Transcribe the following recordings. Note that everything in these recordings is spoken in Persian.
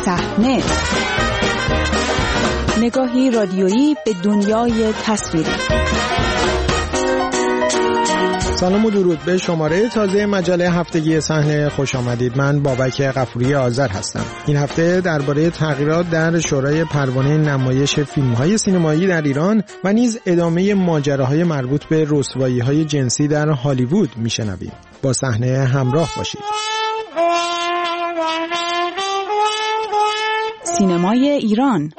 صحنه، نگاهی رادیویی به دنیای تصویری. سلام و درود به شماره تازه مجله هفتگی صحنه خوش آمدید. من بابک غفوری آذر هستم. این هفته درباره تغییرات در شورای پروانه نمایش فیلم‌های سینمایی در ایران و نیز ادامه ماجراهای مربوط به رسوایی‌های جنسی در هالیوود میشنویم. با صحنه همراه باشید. سینمای ایران.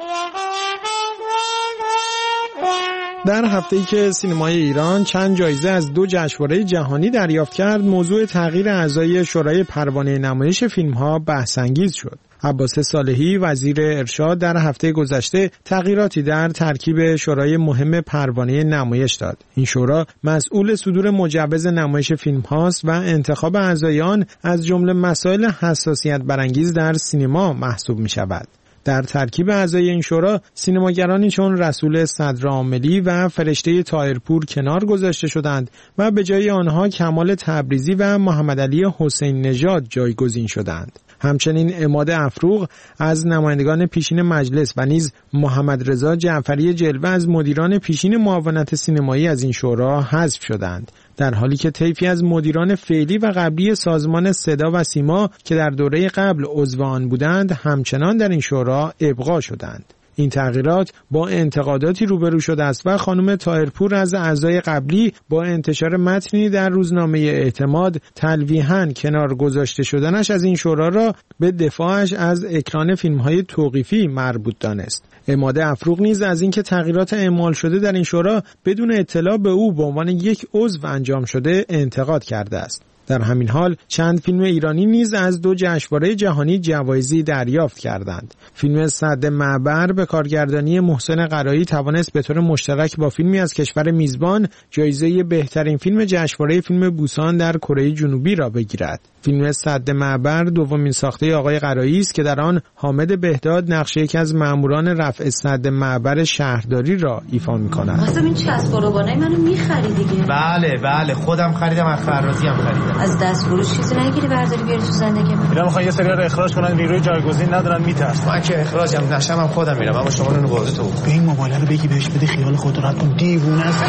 در هفته‌ای که سینمای ایران چند جایزه از 2 جشنواره جهانی دریافت کرد، موضوع تغییر اعضای شورای پروانه نمایش فیلم‌ها بحث‌انگیز شد. عباس صالحی وزیر ارشاد در هفته گذشته تغییراتی در ترکیب شورای مهم پروانه نمایش داد. این شورا مسئول صدور مجوز نمایش فیلم هاست و انتخاب اعضای آن از جمله مسائل حساسیت برانگیز در سینما محسوب می شود. در ترکیب اعضای این شورا سینماگرانی چون رسول صدرعاملی و فرشته طاهرپور کنار گذاشته شدند و به جای آنها کمال تبریزی و محمدعلی حسین نژاد جایگزین شدند. همچنین عماد افروغ از نمایندگان پیشین مجلس و نیز محمد رضا جعفری جلوه از مدیران پیشین معاونت سینمایی از این شورا حذف شدند، در حالی که طیفی از مدیران فعلی و قبلی سازمان صدا و سیما که در دوره قبل عضو آن بودند همچنان در این شورا ابقا شدند. این تغییرات با انتقاداتی روبرو شده است و خانم طاهرپور از اعضای قبلی با انتشار متنی در روزنامه اعتماد تلویحاً کنار گذاشته شدنش از این شورا را به دفاعش از اکران فیلم‌های توقیفی مربوط دانست. عماد افروغ نیز از اینکه تغییرات اعمال شده در این شورا بدون اطلاع به او به عنوان یک عضو انجام شده انتقاد کرده است. در همین حال چند فیلم ایرانی نیز از 2 جشنواره جهانی جوایزی دریافت کردند. فیلم سد معبر به کارگردانی محسن قرایی توانست به طور مشترک با فیلمی از کشور میزبان جایزه بهترین فیلم جشنواره فیلم بوسان در کره جنوبی را بگیرد. فیلم سد معبر دومین ساخته آقای قرایی است که در آن حامد بهداد نقش یکی از ماموران رفع سد معبر شهرداری را ایفا می‌کند. واسه این چسب و روبانای منو می‌خری دیگه؟ بله خودم خریدم، از خراجی هم خریدم. از دست فروش چیزی نگیری برداری بیاری تو زندگی من. اینا میخوان یه سری رو اخراج کنن، نیروی جایگزین ندارن، میترسن. من که اخراجم نشم هم خودم میرم، اما شما اونو بازی تو به این موبایل رو بگی بهش بده خیال خودت راحت کن، دیوونه است.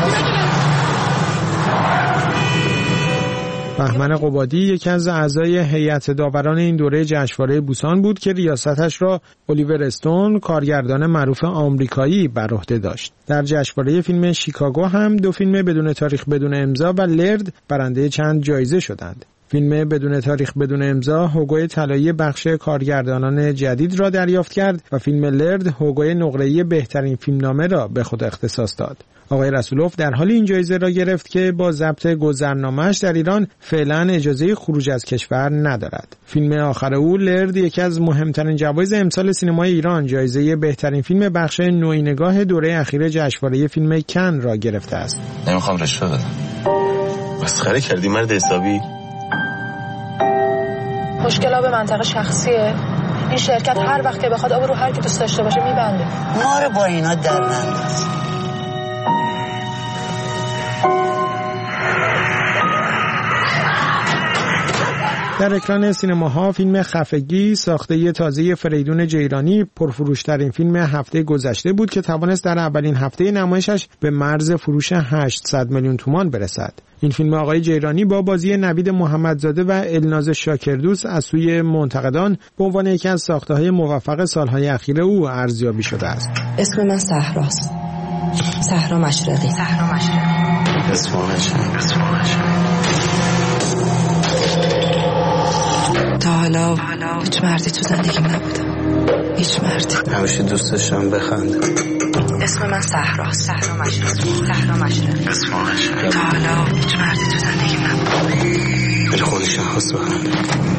بهمن قبادی یکی از اعضای هیئت داوران این دوره جشنواره بوسان بود که ریاستش را الیور استون کارگردان معروف آمریکایی بر عهده داشت. در جشنواره فیلم شیکاگو هم 2 فیلم بدون تاریخ بدون امضا و لرد برنده چند جایزه شدند. فیلم بدون تاریخ بدون امضا هوگوی طلایی بخش کارگردانان جدید را دریافت کرد و فیلم لرد هوگوی نقره‌ای بهترین فیلمنامه را به خود اختصاص داد. آقای رسولوف در حال این جایزه را گرفت که با ضبط گذرنامه‌اش در ایران فعلا اجازه خروج از کشور ندارد. فیلم آخر او لرد یکی از مهمترین جوایز امسال سینمای ایران جایزه بهترین فیلم بخش نوینگاه دوره اخیر جشنواره فیلم کن را گرفته است. نمیخوام رشوه بدم. مسخره کردی مرد حسابی. مشکلات به منطقه شخصیه. این شرکت هر وقت که بخواد آب رو هر کی دوست داشته باشه میبنده. ما رو با اینا در ننداز. در اکران سینماها فیلم خفگی ساخته تازه فریدون جیرانی پرفروشترین فیلم هفته گذشته بود که توانست در اولین هفته نمایشش به مرز فروش 800 میلیون تومان برسد. این فیلم آقای جیرانی با بازی نوید محمدزاده و الناز شاکردوست از سوی منتقدان به عنوان یکی از ساخته‌های موفق سالهای اخیر او ارزیابی شده است. اسم من صحراست. صحرا مشرقی. تا حالا هیچ مردی تو زندگیم نبودم. هیچ مردی. همیشه دوست داشتم بخندم. اسم من صحراست. صحرا مشرقی. تا حالا هیچ مردی تو زندگیم نبودم. بری خودش خواست بخندم.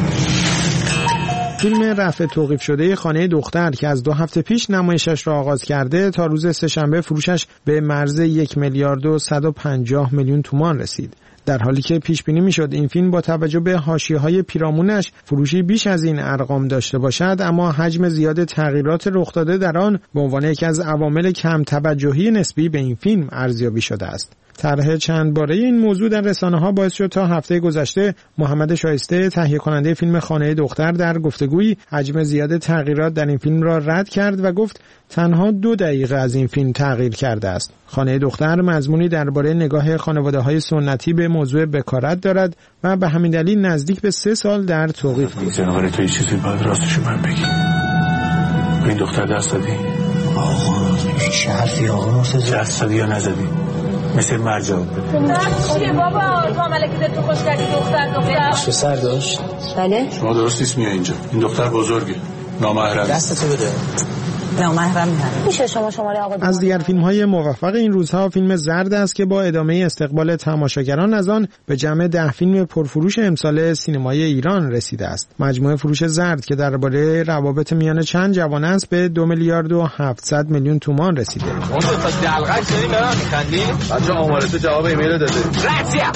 فیلم رفع توقیف شده خانه دختر که از 2 هفته پیش نمایشش را آغاز کرده تا روز سه‌شنبه فروشش به مرز 1 میلیارد و 150 میلیون تومان رسید. در حالی که پیش بینی میشد این فیلم با توجه به حاشیه‌های پیرامونش فروشی بیش از این ارقام داشته باشد، اما حجم زیاد تغییرات رخ داده در آن به عنوان یکی از عوامل کم توجهی نسبی به این فیلم ارزیابی شده است. طرح چند باره این موضوع در رسانه‌ها باعث شد تا هفته گذشته محمد شایسته تهیه کننده فیلم خانه دختر در گفتگویی حجم زیاد تغییرات در این فیلم را رد کرد و گفت تنها 2 دقیقه از این فیلم تغییر کرده است. خانه دختر مضمونی درباره نگاه خانواده‌های سنتی به موضوع بکارت دارد و به همین دلیل نزدیک به 3 سال در توقیف بود. جنابالی تو چیزی باید راستشو من بگی. به این دختر دست دادی؟ آقا هیچ حرفی آقا دست دادی یا نزدی؟ مثل مرد جواب بده. چیه بابا؟ تو ملکی تو خوش کردی دختر پسر داشت؟ بله. شما درست نیست میای اینجا. این دختر بزرگه. نامحرم. دستتو بده. نامحرم میشه شماره آقا. از دیگر فیلم‌های موفق این روزها فیلم زرد است که با ادامه استقبال تماشاگران از آن به جمع 10 فیلم پرفروش امسال سینمای ایران رسیده است. مجموع فروش زرد که درباره روابط میان چند جوان است به 2 میلیارد و 700 میلیون تومان رسیده. اون تا دلغک شدی به من می‌خندی؟ بچه‌ها آمارت جواب ایمیل داده. راسیا.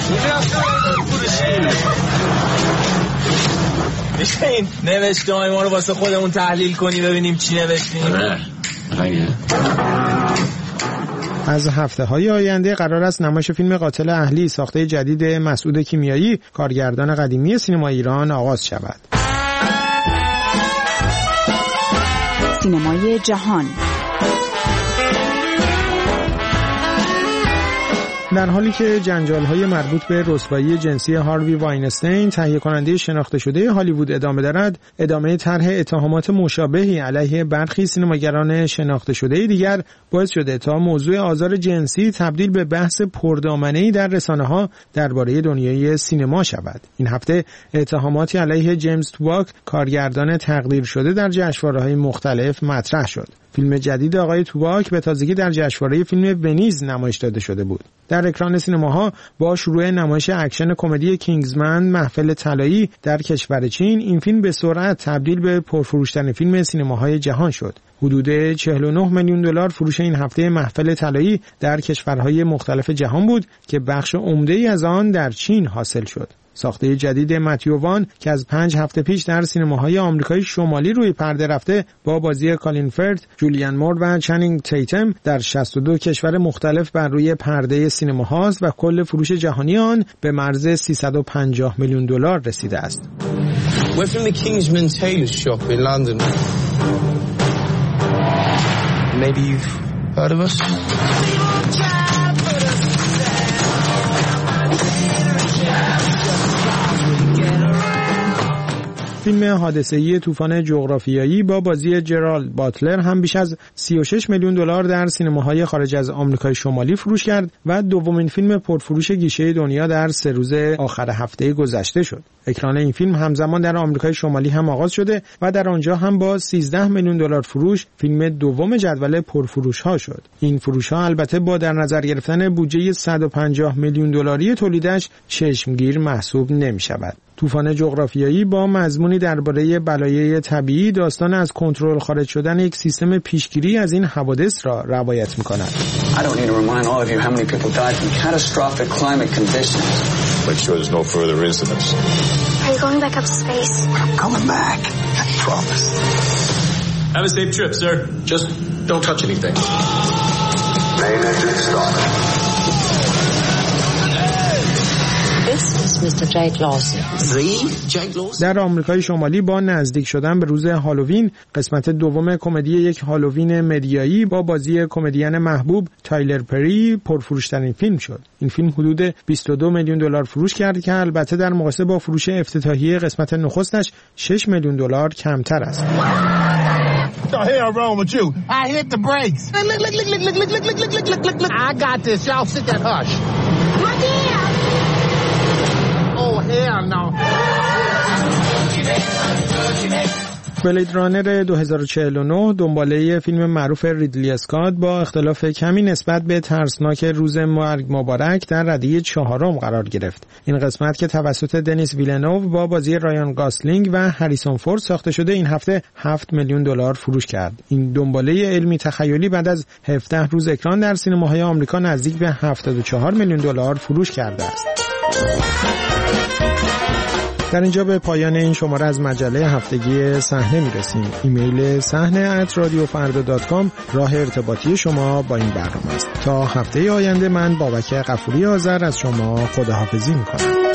میشه این نوشته‌های ما رو واسه خودمون تحلیل کنی ببینیم چی نوشتیم؟ از هفته‌های آینده قرار است نمایش فیلم قاتل اهلی ساخته جدید مسعود کیمیایی کارگردان قدیمی سینما ایران آغاز شود. سینمای جهان. در حالی که جنجال‌های مربوط به رسوایی جنسی هاروی واینستین تهیه کننده شناخته شده هالیوود ادامه دارد، ادامه طرح اتهامات مشابهی علیه برخی سینماگران شناخته شده دیگر باعث شده تا موضوع آزار جنسی تبدیل به بحث پردامنه‌ای در رسانه‌ها درباره دنیای سینما شود. این هفته اتهاماتی علیه جیمز توباک، کارگردان تقدیر شده در جشنواره‌های مختلف مطرح شد. فیلم جدید آقای توباک به تازگی در جشنواره فیلم ونیز نمایش داده شده بود. در اکران سینماها با شروع نمایش اکشن کمدی کینگزمن محفل طلایی در کشور چین، این فیلم به سرعت تبدیل به پرفروش‌ترین فیلم سینماهای جهان شد. حدود 49 میلیون دلار فروش این هفته محفل طلایی در کشورهای مختلف جهان بود که بخش عمده‌ای از آن در چین حاصل شد. ساخته جدید متیو وان که از 5 هفته پیش در سینماهای آمریکای شمالی روی پرده رفته با بازی کالین فرت، جولیان مور و چنینگ تیتم در 62 کشور مختلف بر روی پرده سینماهاست و کل فروش جهانی آن به مرز 350 میلیون دلار رسیده است. We're from the Kingsman Tailor Shop in London. Maybe you've heard of us? فیلم حادثه‌ای طوفان جغرافیایی با بازی جرالد باتلر هم بیش از 36 میلیون دلار در سینماهای خارج از آمریکای شمالی فروش کرد و دومین فیلم پرفروش گیشه دنیا در 3 روز آخر هفته گذشته شد. اکران این فیلم همزمان در آمریکای شمالی هم آغاز شده و در آنجا هم با 13 میلیون دلار فروش فیلم دوم جدول پرفروش‌ها شد. این فروش‌ها البته با در نظر گرفتن بودجه 150 میلیون دلاری تولیدش چشمگیر محسوب نمی‌شود. طوفان جغرافیایی با مضمونی درباره بلایای طبیعی داستان از کنترل خارج شدن یک سیستم پیشگیری از این حوادث را روایت می‌کند. I don't need to remind all of you how many people died from catastrophic climate conditions. Make sure there's no further incidents. Are you going back up to space? I'm coming back. I promise. Have a safe trip, sir. Just don't touch anything. Main engine start. در آمریکای شمالی با نزدیک شدن به روز هالووین، قسمت دوم کمدی یک هالووین مدیایی با بازی کمدین محبوب تایلر پری پرفروش‌ترین فیلم شد. این فیلم حدود 22 میلیون دلار فروش کرد که البته در مقایسه با فروش افتتاحیه قسمت نخستش 6 میلیون دلار کمتر است. The hell wrong with you? I hit the brakes. Look. I got this. Y'all sit that hush. Oh, hell no. بلید رانر 2049 دنباله فیلم معروف ریدلی اسکات با اختلاف کمی نسبت به ترسناک روز مرگ مبارک در ردهه 4 قرار گرفت. این قسمت که توسط دنیس ویلنوو با بازی رایان گاسلینگ و هریسون فورد ساخته شده این هفته 7 میلیون دلار فروش کرد. این دنباله علمی تخیلی بعد از 17 روز اکران در سینماهای آمریکا نزدیک به 74 میلیون دلار فروش کرده است. در اینجا به پایان این شماره از مجله هفتگی صحنه میرسیم. ایمیل صحنه@radiofarda.com راه ارتباطی شما با این برنامه است. تا هفته آینده من بابک غفوری آذر از شما خداحافظی میکنم.